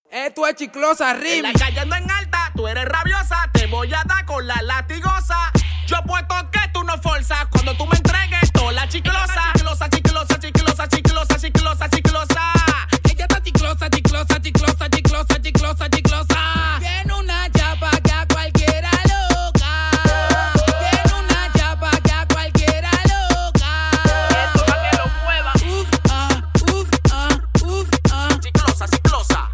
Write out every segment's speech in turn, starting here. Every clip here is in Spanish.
Esto es Chiclosa Rim. En la cayendo en alta, tú eres rabiosa. Te voy a dar con la latigosa. Yo puesto que tú no forzas. Cuando tú me entregues toda la chiclosa. Chiclosa, chiclosa, chiclosa, chiclosa, chiclosa, chiclosa. Ella está chiclosa, chiclosa, chiclosa, chiclosa, chiclosa, chiclosa. Tiene una chapa que a cualquiera loca. Tiene una chapa que a cualquiera loca. Esto pa' que lo mueva. Chiclosa, chiclosa.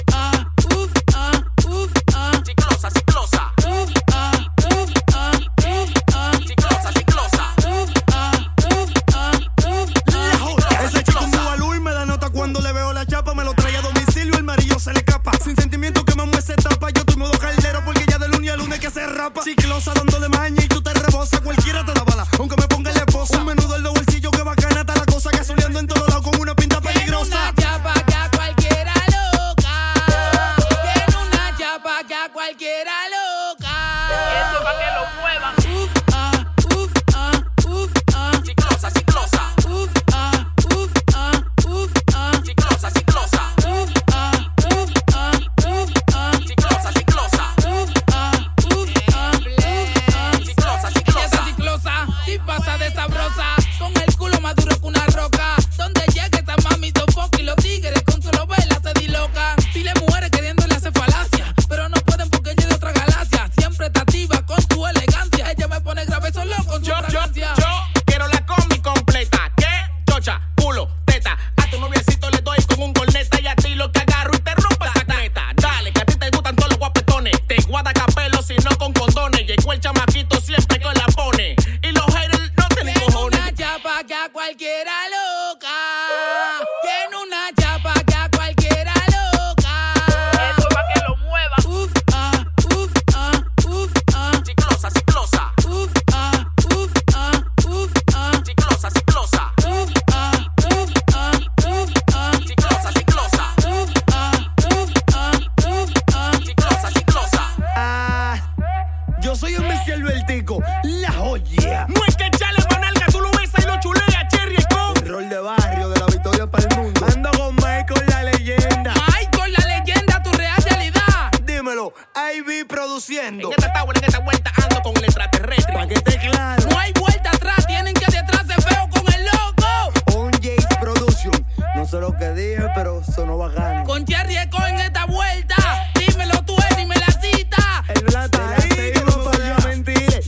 Chiclosa, chiclosa. Chiclosa, chiclosa. Ese chico mueva luz y me da nota cuando le veo la chapa. Me lo trae a domicilio, el marido se le escapa. Sin sentimiento que me esa etapa. Yo estoy modo caldero porque ya de lunes a lunes que se rapa. Chiclosa dándole maña y tú te rebosas. Cualquiera te da bala, aunque me ponga la esposa. Un menudo en los bolsillos que bacana está la cosa. Gasoleando en todos lados con una pinta peligrosa. Tiene una chapa que a cualquiera loca. Tiene una chapa que a cualquiera loca. Esto pa' que lo mueva. Chiclosa, chiclosa. Chiclosa, chiclosa. Chiclosa, chiclosa. Chiclosa, Ella chiclosa. está chiclosa y pasa de sabrosa. Con el culo más duro que una roca. Donde llegue esta mami sofoca y los tigres con su novela se dilocan. Pile mujeres queriéndole hacer falacia, pero no pueden porque ella es de otra galaxia. Siempre está activa con su elegancia. Ella me pone grave solo con su fragancia. Yo quiero la combi completa. ¿Qué? Chocha, culo, teta. A tu noviecito le doy con un corneta y a ti lo que agarro y te rompo esa creta. Dale, que a ti te gustan todos los guapetones. Te guarda capelo si no con condones. Llegó el chamaquito siempre que la pone. Y los haters no tienen Tiene cojones. una chapa que a cualquiera loca. Tiene una chapa que a cualquiera loca. Esto pa' que lo mueva. Chiclosa, chiclosa. Chiclosa, chiclosa. Chiclosa, chiclosa. Chiclosa, chiclosa. Yo soy un Mr. Albertico, la joya. No es que echarle manalga, tú lo besas y lo chuleas, Cherry con. El rol de barrio de la victoria para el mundo. Ando con Michael, la leyenda. Ay, con la leyenda, tu real realidad. Dímelo, IB produciendo. En esta tabla, en esta vuelta ando con el extraterrestre. Pa' que esté claro. No hay vuelta atrás, tienen que detrás se feo con el loco. On Jace Production. No sé lo que dije, pero sonó bacano. Con Cherry Eco en esta vuelta. Dímelo tú, dime la cita. El plata ahí, que no podía mentir.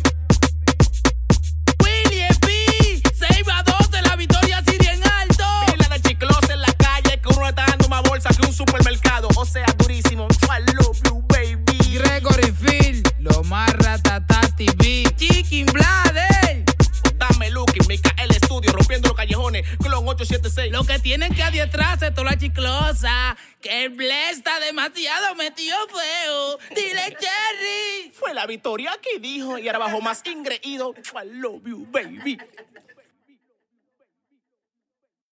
Willie P, 6 a 12, la victoria sigue en alto. Pila de chiclosa en la calle, que uno está dando más bolsa que un supermercado. O sea, durísimo. I love you, baby. Gregory Phil, lo más ratata TV. Chicken Blader. Dame Lucky, Micael Estudio, rompiendo los callejones. Clon 876. Lo que tienen que adiestrarse toda la chiclosa. Que el Bless está demasiado metido feo. Dile Cherry. Fue la victoria que dijo y ahora bajo más ingreído. I love you, baby.